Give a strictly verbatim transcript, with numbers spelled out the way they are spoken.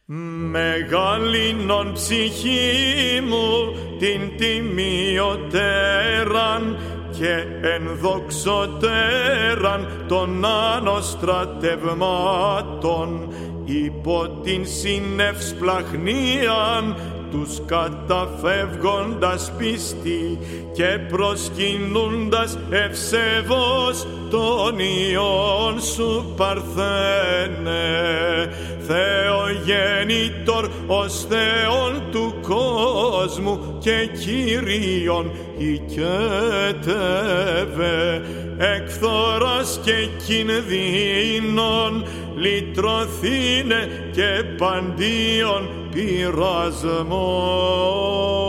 Μεγαλύνων ψυχή μου την τιμιωτέραν και ενδοξωτέραν των ανοστρατευμάτων υπό την συνευσπλαχνίαν τους καταφεύγοντας πίστη και προσκυνούντας ευσεβώς τον Υιόν σου Παρθένε, Θεογέννητορ ως Θεόν του κόσμου και Κύριον οικέτευε, εκφθοράς και κινδύνων λυτρωθήνε και παντίον πειρασμών.